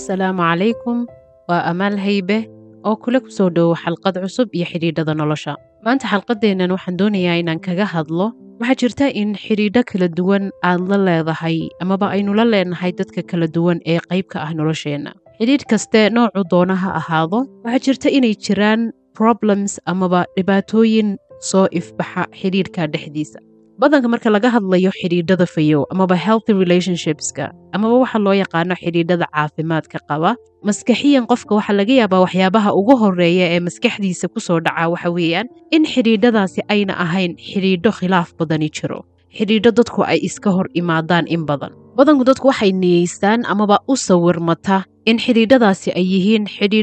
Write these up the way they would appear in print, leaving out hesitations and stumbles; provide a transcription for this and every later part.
asalaamu calaykum waa amaal haybe oo kula ku soo dhowo xalqad cusub iyo xidhiidhada nolosha maanta xalqadeennan waxaan doonayaa inaan kaga hadlo waxaa jirta in xidhiidho kala duwan aad la leedahay amaba aynu la leenahay dadka kala duwan ee qayb ka ah nolosheenna xidhiidh kaste noocu doona ha ahaado waxaa jirta inay jiraan problems amaba dhibaatooyin soo ifbaxa xidhiidhka dhexdiisa badanka marka laga hadlayo xidhiidhada fayow amaba healthy relationshipska amaba waxa loo yaqaano xidhiidhada caafimaadka qaba maskaxiyan qofka waxaa laga yaabaa waxyaabaha ugu horeeya ee maskaxdiisa ku soo dhaca waxa weeyaan in xidhiidhadaasi ayna ahayn xidhiidho khilaaf badani jiro xidhiidho dadku ay iska hor imaadaan in badanku dadku waxay niyeystaan amaba u sawirmata in xidhiidhadaasi ay yihiin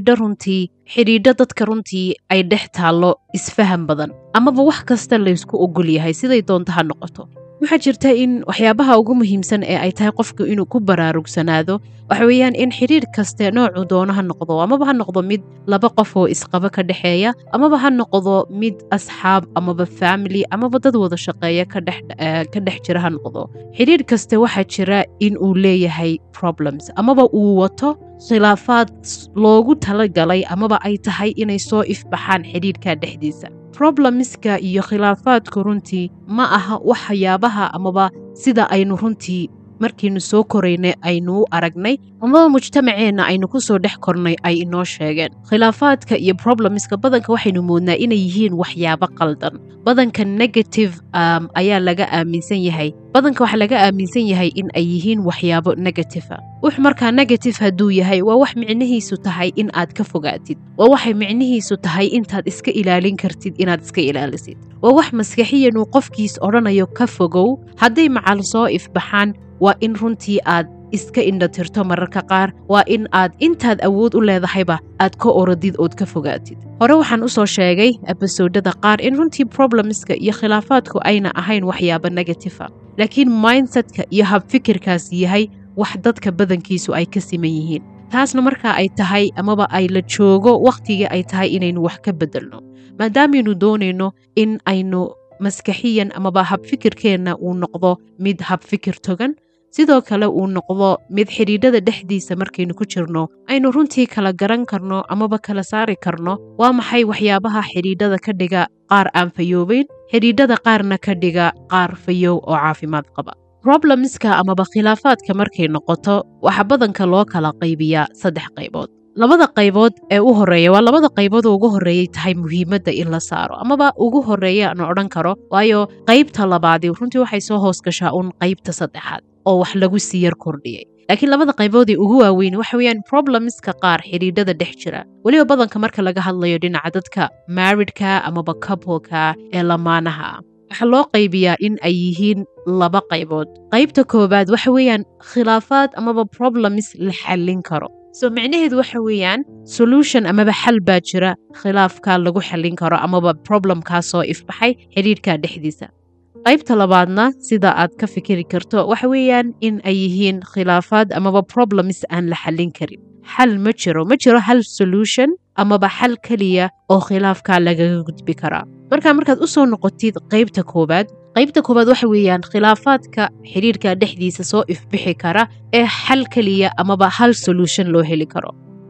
xidhiidho dadka runtii ay dhex taallo isfaham badan amaba wax kasta laysku ogol yahay siday doonto ha noqoto waxaa jirta in waxyaabaha ugu muhiimsan ee ay tahay qofku inuu ku baraarugsanaado waxa weeyaan in xidhiidh kaste noocu doono ha noqdo amaba ha noqdo mid laba qof oo isqaba ka dhexeeya amaba ha noqdo mid asxaab amaba family amaba dad wada shaqeeya ka dhex jira ha noqdo xidhiidh kaste waxaa jira in uu leeyahay problems amaba uu wato khilaafaad loogu talagalay amaba ay tahay inay soo ifbaxaan xidhiidhka dhexdiisa problemska iyo khilaafaadku runtii ma aha waxyaabaha amaba sida aynu runtii markiinu soo koraynay aynu u aragnay amaba mujtamaceenna aynu ku soo dhex kornay ay inoo sheegeen khilaafaadka iyo problemska badanka waxaynu moodnaa inay yihiin waxyaabo qaldan badanka negative ayaa laga aaminsan yahay badanka waxaa laga aaminsan yahay in ay yihiin waxyaabo negative wux markaa negative hadduu yahay waa wax micnihiisu tahay in aad ka fogaatid waa waxay micnihiisu tahay intaad iska ilaalin kartid inaad iska ilaalisid waa wax maskaxiyan uu qofkiis odhanayo ka fogow hadday macal soo ifbaxaan waa in runtii aad iska indhatirto mararka qaar waa in aad intaad awood u leedahayba aad ka orodid ood ka fogaatid hore waxaan u soo sheegay ebisoodada qaar in runtii problemska iyo khilaafaadku ayna ahayn waxyaabo negatifa laakiin mindsetka iyo habfikirkaas yahay wax dadka badankiisu ay ka siman yihiin taasna markaa ay tahay amaba ay la joogo wakhtigii ay tahay inaynu wax ka beddelno maadaamynu doonayno in aynu maskaxiyan amaba habfikirkeenna uu noqdo mid habfikir togan sidoo kale uu noqdo mid xidhiidhada dhexdiisa markaynu ku jirno aynu runtii kala garan karno amaba kala saari karno waa maxay waxyaabaha xidhiidhada ka dhiga qaar aan fayoobayn xidhiidhada qaarna ka dhiga qaar fayow oo caafimaad qaba problemska amaba khilaafaadka markay noqoto waxaa badanka loo kala qaybiyaa 3 qaybood labada qaybood ee u horeeya waa labada qaybood oo ugu horeeyay tahay muhiimadda in la saaro amaba ugu horeeya aan odhan karo waayo qaybta labaadi runtii waxay soo hoos gashaa qaybta 3aad oo wax lagu sii yar kordhiyay laakiin labada qaybood ee ugu waaweyn waxa weeyaan problemska qaar xidhiidhada dhex jira weliba badanka marka laga hadlayo dhinaca dadka marriedka amaba coupleka ee lamaanaha waxaa loo qaybiyaa in ay yihiin 2 qaybood qaybta koobaad waxa weeyaan khilaafaad amaba problems la xallin karo micnaheedu waxa weeyaan solution amaba xal baa jira khilaafka lagu xallin karo amaba problemkaas soo ifbaxay xidhiidhka dhexdiisa qaybta labaadna sida aad ka fikiri karto waxa weeyaan in ay yihiin khilaafaad amaba problems aan la xallin karin xal ma jiro hal solution amaba xal kaliya oo khilaafka lagaga gudbi karaa markaad u soo noqotid qaybta koobaad waxa weeyaan khilaafaadka xidhiidhka dhexdiisa soo ifbixi kara ee xal kaliya amaba hal solution loo heli karo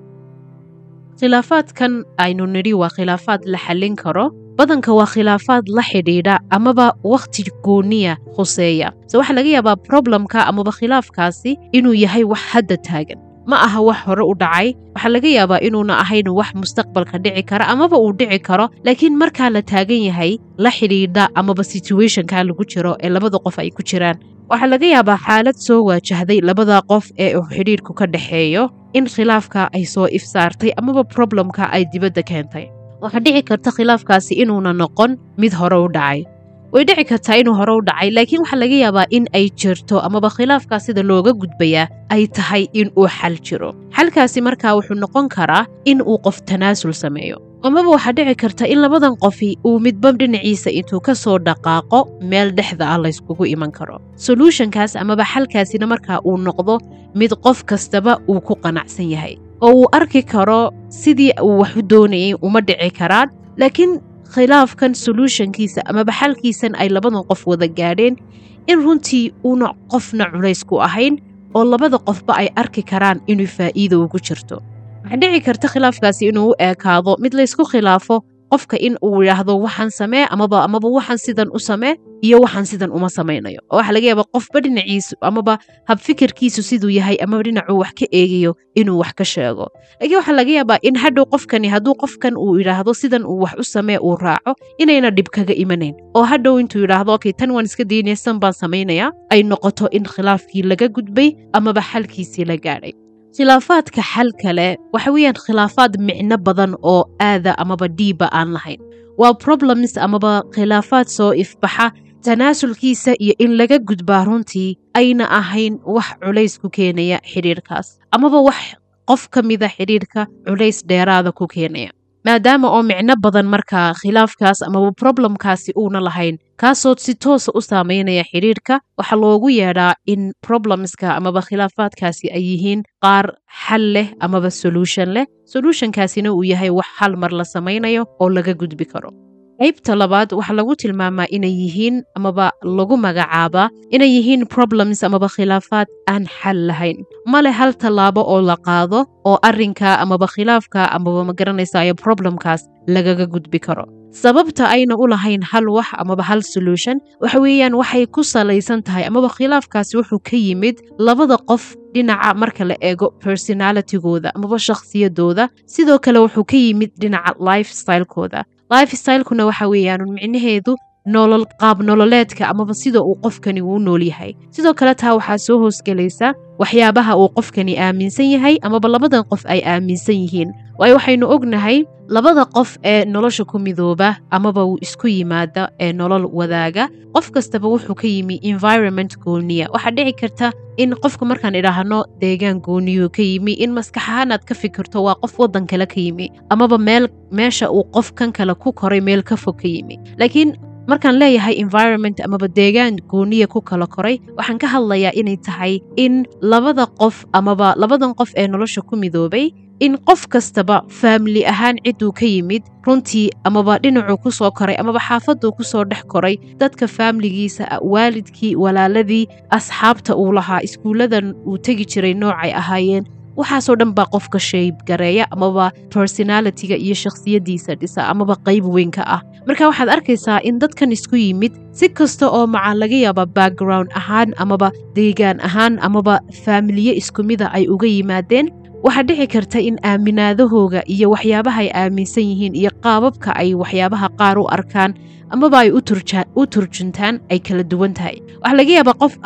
khilaafaadkan aynu nidhi waa khilaafaad la xallin karo badanka waa khilaafaad la xidhiidha amaba wakhti gooniya khuseeya waxaa laga yaabaa problemka amaba khilaafkaasi inuu yahay wax hadda taagan ma aha wax hore u dhacay waxaa laga yaabaa inuuna ahayn wax mustaqbalka dhici kara amaba uu dhici karo laakiin markaa la taagan yahay la xidhiidha amaba situationka lagu jiro ee labada qof ay ku jiraan waxaa laga yaabaa xaalad soo waajahday labada qof ee uu xidhiidhku ka dhexeeyo in khilaafka ay soo ifsaartay amaba problemka ay dibadda keentay waxaa dhici karta khilaafkaasi inuuna noqon mid hore u dhacay way dhici kartaa inuu hore u dhacay laakiin waxaa laga yaabaa in ay jirto amaba khilaafkaas sida looga gudbayaa ay tahay in uu xal jiro xalkaasi markaa wuxuu noqon karaa in uu qof tanaasul sameeyo amaba waxaa dhici karta in labadan qofi uu midba dhinaciisa intuu ka soo dhaqaaqo meel dhexda ah layskugu iman karo solutionkaas amaba xalkaasina markaa uu noqdo mid qof kastaba uu ku qanacsan yahay oo uu arki karo sidii uu wax u doonayay uma dhici karaan laakiin khilaafkan solutionkiisa amaba xalkiisan ay labadan qof wada gaadheen in runtii uuna qofna culays ku ahayn oo labada qofba ay arki karaan inuu faa'iido ugu jirto. waxaa dhici karta khilaafkaasi inuu u eekaado mid laysku khilaafo qofka in uu yidhaahdo waxaan samee amaba waxaan sidan u samee iyo waxaan sidan uma samaynayo. oo waxaa laga yaabaa qofba dhinaciisu amaba habfikirkiisu siduu yahay amaba dhinacuu wax ka eegayo inuu wax ka sheego. laakiin waxaa laga yaabaa in hadhow hadduu qofkan uu yidhaahdo sidan uu wax u samee uu raaco inayna dhib kaga imanayn. oo hadhow intuu yidhaahdo okay tan waan iska daynaya san baan samaynayaa ay noqoto in khilaafkii laga gudbay amaba xalkiisii la gaadhay. khilaafaadka xal kale waxa weeyaan khilaafaad micno badan oo aada amaba dhiiba aan lahayn. waa problems amaba khilaafaad soo ifbaxa tanaasulkiisa iyo in laga gudbaa runtii ayna ahayn wax culays ku keenaya xidhiirkaas amaba wax qof ka mida xidhiirka culays dheeraada ku keenaya. maadaama oo micno badan markaa khilaafkaas amaba problemkaasi uuna lahayn kaasoo si toosa u saameynaya xidhiirka waxaa loogu yeedhaa in problemska amaba khilaafaadkaasi ay yihiin qaar xal leh amaba solution leh. solutionkaasina uu yahay wax hal mar la samaynayo oo laga gudbi karo. qaybta labaad waxaa lagu tilmaamaa inay yihiin amaba lagu magacaabaa inay yihiin problems amaba khilaafaad aan xal lahayn. male hal tallaabo oo la qaado oo arrinka amaba khilaafka amaba magaranaysayo problemkaas lagaga gudbi karo. sababta ayna u lahayn hal wax amaba hal solution waxa weeyaan waxay ku salaysan tahay amaba khilaafkaasi wuxuu ka yimid labada qof dhinaca marka la eego personalitygooda amaba shakhsiyadooda. sidoo kale wuxuu ka yimid dhinaca lifestylekooda. lifestylekuna waxa weeyaan micnaheedu qaab nololeedka amaba sida uu qofkani uu nool yahay. sidoo kale taa waxaa soo hoosgelaysa waxyaabaha uu qofkani aaminsan yahay amaba labadan qof ay aaminsan yihiin. waayo waxaynu ognahay labada qof ee nolosha ku midooba amaba uu isku yimaada ee nolol wadaaga qof kastaba wuxuu ka yimi environment gooniya. waxaa dhici karta in qofka markaan idhaahno deegaan gooniyuu ka yimi in maskax ahaan aad ka fikirto waa qof waddan kale ka yimi amaba meesha uu qof kan kale ku koray meel ka fog ka yimi. laakiin markaan leeyahay environment amaba deegaan gooniya ku kala koray waxaan ka hadlayaa inay tahay in labadan qof ee nolosha ku midoobay in qof kastaba family ahaan ciduu ka yimid runtii amaba dhinacuu ku soo koray amaba xaafaduu ku soo dhex koray dadka faamiligiisa waalidkii walaaladii asxaabta uu lahaa iskuulladan uu tegi jiray noocay ahaayeen waxaasoo dhan baa qofka shayb gareeya amaba personalityga iyo shakhsiyadiisa dhisa amaba qayb weyn ka ah. marka waxaad arkaysaa in dadkan isku yimid si kasta oo macaa laga yaaba background ahaan amaba deegaan ahaan amaba faamiliye isku mida ay uga yimaadeen waxaa dhici karta in aaminaadahooga iyo waxyaabaha ay aaminsan yihiin iyo qaababka ay waxyaabaha qaar u arkaan amaba ay u turjuntaan ay kala duwan tahay. waxaa laga yaabaa qof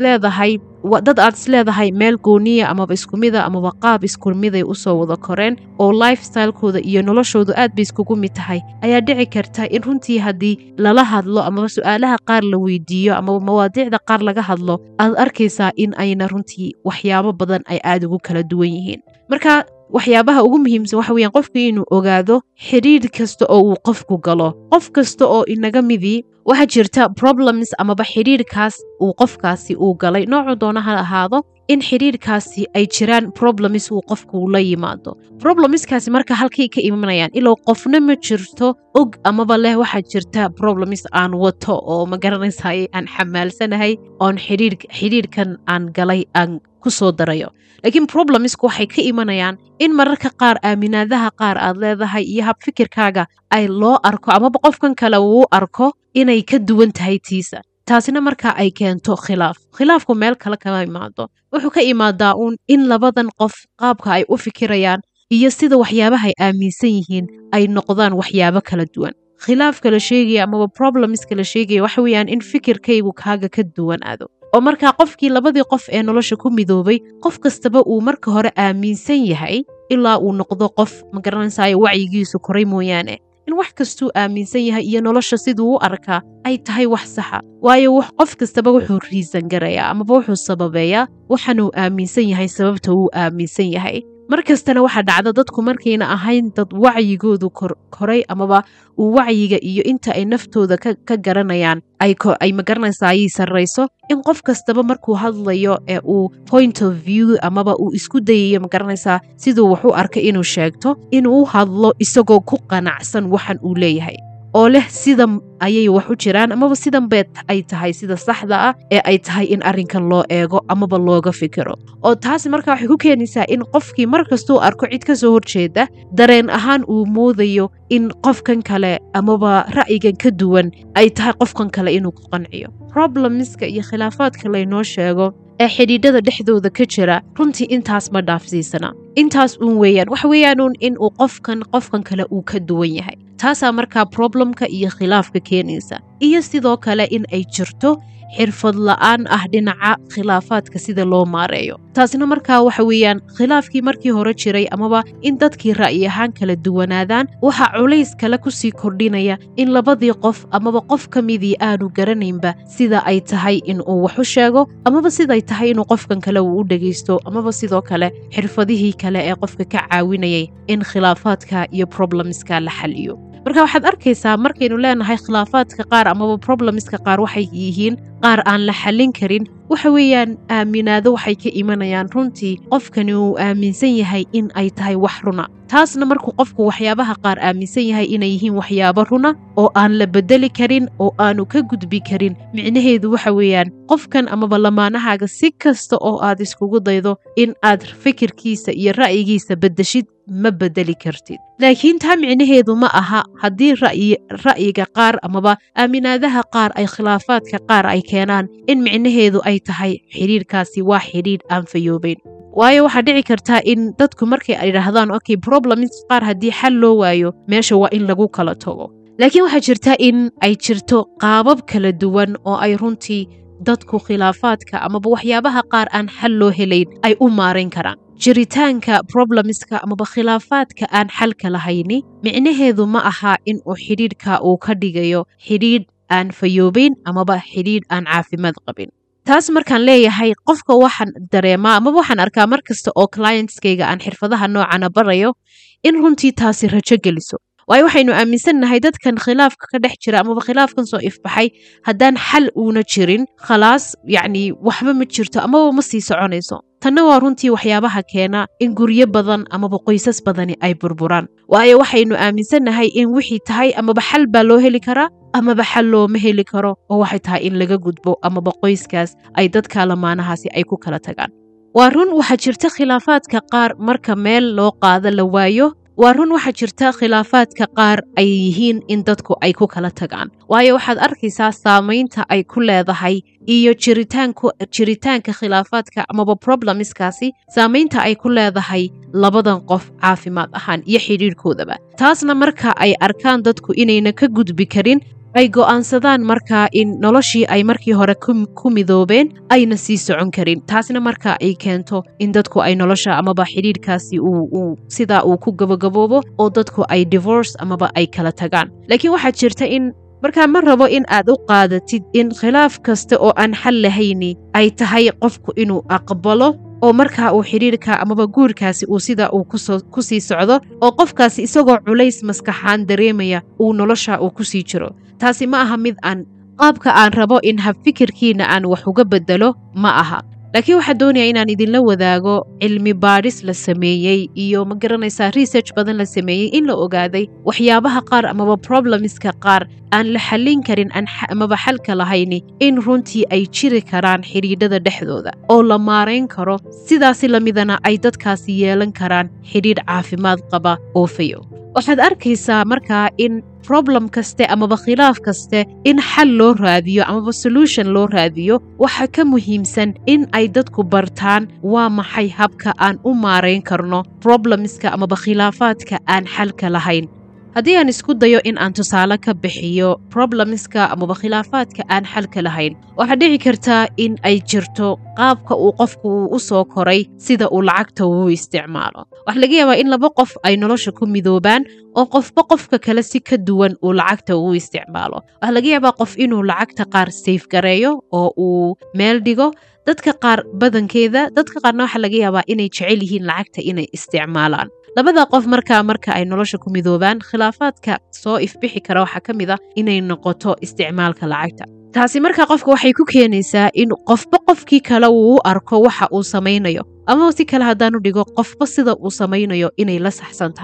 dad aad isleedahay meel gooniya amaba isku mida amaba qaab isku miday usoo wada koreen oo lifestylekooda iyo noloshoodu aad bay iskugu mid tahay ayaa dhici karta in runtii haddii lala hadlo amaba su-aalaha qaar la weydiiyo amaba mawaadiicda qaar laga hadlo aad arkaysaa in ayna runtii waxyaabo badan ay aad ugu kala duwan yihiin. marka waxyaabaha ugu muhiimsan waxa weeyaan qofku inuu ogaado xidhiidh kasta oo uu qofku galo qof kasta oo inaga midii waxaa jirta problems amaba xidhiidhkaas uu qofkaasi uu galay noocu doona ha ahaado in xidhiidhkaasi ay jiraan problems uu qofku la yimaado. problemskaasi marka halkay ka imanayaan ilaa qofna ma jirto og amaba leh waxaa jirta problems aan wato oo ma garanaysaay aan xamaalsanahay oon xidhiidhkan aan galay aan ku soo darayo. laakiin problemsku waxay ka imanayaan in mararka qaar aaminaadaha qaar aad leedahay iyo hab fikirkaaga ay loo arko amaba qofkan kale uu arko inay ka duwan tahay tiisa. taasina markaa ay keento khilaafku meel kale kama imaado wuxuu ka imaadaa uun in labadan qof qaabka ay u fikirayaan iyo sida waxyaabaha ay aaminsan yihiin ay noqdaan waxyaabo kala duwan. khilaafka la sheegaya amaba problemska la sheegaya waxa weeyaan in fikirkaygu kaaga ka duwanaado oo markaa qofkii labadii qof ee nolosha ku midoobay qof kastaba uu marka hore aaminsan yahay ilaa uu noqdo qof ma garanaysayo wacyigiisu koray mooyaane in wax kastuu aaminsan yahay iyo nolosha siduu u arkaa ay tahay wax saxa. waayo qof kastaba wuxuu riisan garayaa amaba wuxuu sababeeyaa waxaanuu aaminsan yahay sababta uu aaminsan yahay. mar kastana waxaa dhacda dadku markayna ahayn dad wacyigoodu koray amaba uu wacyiga iyo inta ay naftooda ka garanayaan ay magaranaysaayay sarrayso in qof kastaba markuu hadlayo ee uu point of view amaba uu isku dayayo magaranaysaa siduu wax u arkay inuu sheegto inuu hadlo isagoo ku qanacsan waxan uu leeyahay. oo leh sidan ayay wax u jiraan amaba sidan beed ay tahay sida saxda ah ee ay tahay in arrinkan loo eego amaba looga fikiro oo taasi markaa waxay ku keenaysaa in qofkii markastuu arko cid ka soo horjeeda dareen ahaan uu moodayo in qofkan kale amaba ra'yigan ka duwan ay tahay qofkan kale inuu ku qanciyo problemiska iyo khilaafaadka laynoo sheego ee xidhiidhada dhexdooda ka jira runtii intaas ma dhaafsiisana intaas uun weeyaan wax weeyaanuun in uu qofkan kale uu ka duwan yahay taasaa markaa problemka iyo khilaafka keenaysa iyo sidoo kale in ay jirto xirfad la'aan ah dhinaca khilaafaadka sida loo maareeyo taasina markaa waxa weeyaan khilaafkii markii hore jiray amaba in dadkii ra'yi ahaan kala duwanaadaan waxa culays kale ku sii kordhinaya in labadii qof amaba qof ka midii aanu garanaynba sida ay tahay in uu wax u sheego amaba siday tahay inuu qofkan kale uu u dhegaysto amaba sidoo kale xirfadihii kale ee qofka ka caawinayay in khilaafaadka iyo problemska la xaliyo marka waxaad arkaysaa markaynu leenahay khilaafaadka qaar amaba problemiska qaar waxay yihiin qaar aan la xallin karin waxa weeyaan aaminaado waxay ka imanayaan runtii qofkani uu aaminsan yahay in ay tahay wax runa taasna markuu qofku waxyaabaha qaar aaminsan yahay inay yihiin waxyaabo runa oo aan la bedeli karin oo aanu ka gudbi karin micnaheedu waxa weeyaan qofkan amaba lamaanahaaga si kasta oo aad iskugu daydo in aad fikirkiisa iyo ra'yigiisa beddeshid ma bedeli kartid laakiin taa micnaheedu ma aha haddii ra'yiga qaar amaba aaminaadaha qaar ay khilaafaadka qaar ay keenaan in micnaheedu ay tahay xidhiidhkaasi waa xidhiidh aan fayoobayn waayo waxaa dhici kartaa in dadku markay ay idhaahdaan okay problems qaar haddii xal loo waayo meesha waa in lagu kala tago laakiin waxaa jirta in ay jirto qaabab kala duwan oo ay runtii dadku khilaafaadka amaba waxyaabaha qaar aan xal loo helayn ay u maarayn karaan jiritaanka problemiska amaba khilaafaadka aan xalka lahayni micnaheedu ma aha in uu xidhiidhka uu ka dhigayo xidhiidh aan fayoobayn amaba xidhiidh aan caafimaad qabin taas markaan leeyahay qofka waxaan dareemaa amaba waxaan arkaa mar kasta oo clientskayga aan xirfadaha noocana barayo in runtii taasi rajo geliso waayo waxaynu aaminsannahay dadkan khilaafka ka dhex jira amaba khilaafkan soo ifbaxay haddaan xal uuna jirin khalaas yacni waxba ma jirto amaba ma sii soconayso tanna waa runtii waxyaabaha keena in guryo badan amaba qoysas badani ay burburaan waayo waxaynu aaminsannahay in wixii tahay amaba xal baa loo heli karaa amaba xal looma heli karo oo waxay tahay in laga gudbo amaba qoyskaas ay dadka lamaanahaasi ay ku kala tagaan waa run waxaa jirta khilaafaadka qaar marka meel loo qaado la waayo waa run waxaa jirta khilaafaadka qaar ay yihiin in dadku ay ku kala tagaan waayo waxaad arkaysaa saamaynta ay ku leedahay iyo jiritaanka khilaafaadka amaba problemiskaasi saamaynta ay ku leedahay labadan qof caafimaad ahaan iyo xidhiidhkoodaba taasna marka ay arkaan dadku inayna ka gudbi karin ay go'aansadaan markaa in noloshii ay markii hore ku midoobeen ayna sii socon karin taasna marka ay keento in dadku ay nolosha amaba xidhiidhkaasi sidaa uu ku gabagaboobo oo dadku ay divorce amaba ay kala tagaan laakiin waxaa jirta in markaa ma rabo in aad u qaadatid in khilaaf kasta oo aan xal lahayni ay tahay qofku inuu aqbalo oo markaa uu xidhiidhka amaba guurkaasi uu sida uu ku sii socdo oo qofkaasi isagoo culays maskaxaan dareemaya uu nolosha uu ku sii jiro taasi ma aha mid aan qaabka aan rabo in habfikirkiina aan wax uga bedelo ma aha laakiin waxaa doonaya inaan idinla wadaago cilmi baadhis la sameeyey iyo ma garanaysaa research badan la sameeyey in la ogaaday waxyaabaha qaar amaba problemiska qaar aan la xallin karin amaba xalka lahayni in runtii ay jiri karaan xidhiidhada dhexdooda oo la maarayn karo sidaasi lamidana ay dadkaasi yeelan karaan xidhiidh caafimaad qaba oo fayo waxaad arkaysaa markaa in problem kaste amaba khilaaf kaste in xal loo raadiyo amaba solution loo raadiyo waxa ka muhiimsan in ay dadku bartaan waa maxay habka aan u maarayn karno problemska amaba khilaafaadka aan xalka lahayn haddii aan isku dayo in aan tusaale ka bixiyo problemska amaba khilaafaadka aan xalka lahayn waxaa dhici kartaa in ay jirto qaabka uu qofku u soo koray sida uu lacagta uu isticmaalo waxa laga yaabaa in laba qof ay nolosha ku midoobaan oo qofba qofka kale si ka duwan uu lacagta uu isticmaalo waxa laga yaabaa qof inuu lacagta qaar safe gareeyo oo uu meel dhigo dadka qaar badankeeda dadka qaarna waxa laga yaabaa inay jecel yihiin lacagta inay isticmaalaan labada qof marka ay nolosha ku midoobaan khilaafaadka soo ifbixi kara waxaa ka mid ah inay noqoto isticmaalka lacagta taasi marka qofka waxay ku keenaysaa in qofba qofkii kale uu u arko waxa uu samaynayo ama si kale haddaanu dhigo qofba sida uu samaynayo inay la saxsan tahay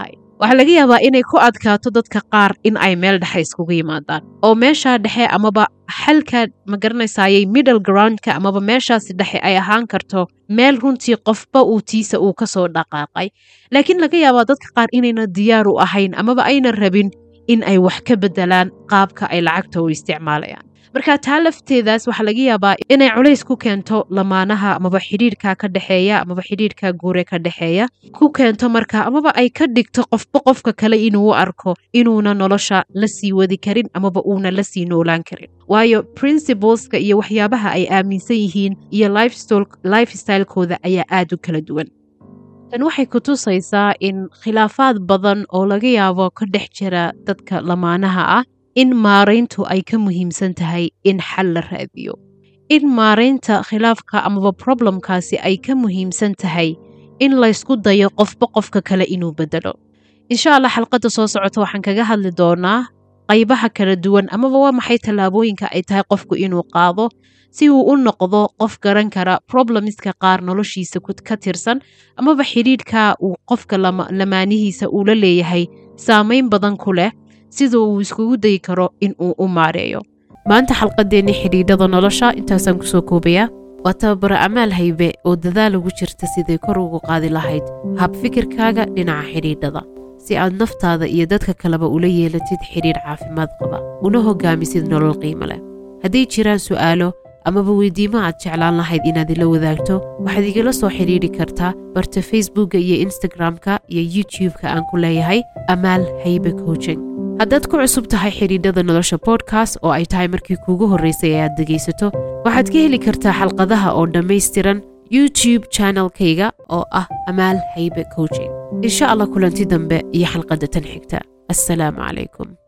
waxa laga yaabaa inay ku adkaato dadka qaar in ay meel dhexe iskugu yimaadaan oo meesha dhexe amaba xalka ma garanaysayay middle groundka amaba meeshaas dhexe ay ahaan karto meel runtii qofba uu tiisa uu ka soo dhaqaaqay laakiin laga yaabaa dadka qaar inayna diyaar u ahayn amaba ayna rabin in ay wax ka bedelaan qaabka ay lacagta u isticmaalayaan marka taa lafteedaas waxa laga yaabaa inay culays ku keento lamaanaha amaba xidhiidhka ka dhexeeya amaba xidhiidhka guure ka dhexeeya ku keento marka amaba ay ka dhigto qofka kale inuu u arko inuuna nolosha la sii wadi karin amaba uuna la sii noolaan karin waayo principleska iyo waxyaabaha ay aaminsan yihiin iyo lifestylekooda ayaa aad u kala duwan tan waxay ku tusaysaa in khilaafaad badan oo laga yaabo ka dhex jira dadka lamaanaha ah in maarayntu ay ka muhiimsan tahay in xal la raadiyo in maaraynta khilaafka amaba problemkaasi ay ka muhiimsan tahay in laysku dayo qofka kale inuu bedelo insha Allah xalqada soo socota waxaan kaga hadli doonaa qaybaha kala duwan amaba waa maxay tallaabooyinka ay tahay qofku inuu qaado si uu u noqdo qof garan kara problemiska qaar noloshiisa ka tirsan amaba xidhiidhka uu qofka lamaanihiisa uu la leeyahay saamayn badan ku leh sida uu iskugu dayi karo in uu u maareeyo maanta xalqadeennii xidhiidhada nolosha intaasaan kusoo koobayaa waa tababaro Amaal Haybe oo dadaal ugu jirta siday kor ugu qaadi lahayd hab fikirkaaga dhinaca xidhiidhada si aad naftaada iyo dadka kaleba ula yeelatid xidhiidh caafimaad qaba una hogaamisid nolol qiimo leh haddii jiraan su'aalo amaba weydiimo aad jeclaan lahayd inaad ila wadaagto waxaad igala soo xidhiidhi kartaa barta Facebookga iyo Instagramka iyo YouTubeka aan ku leeyahay Amaal Haybe Coaching haddaad ku cusub tahay xidhiidhada nolosha podcast oo ay tahay markii kuugu horreysay ee aad dhegaysato waxaad ka heli kartaa xalqadaha oo dhammaystiran YouTube channelkayga oo ah Amaal Haybe Coaching insha Allah kulanti dambe iyo xalqada tan xigta assalaamu calaykum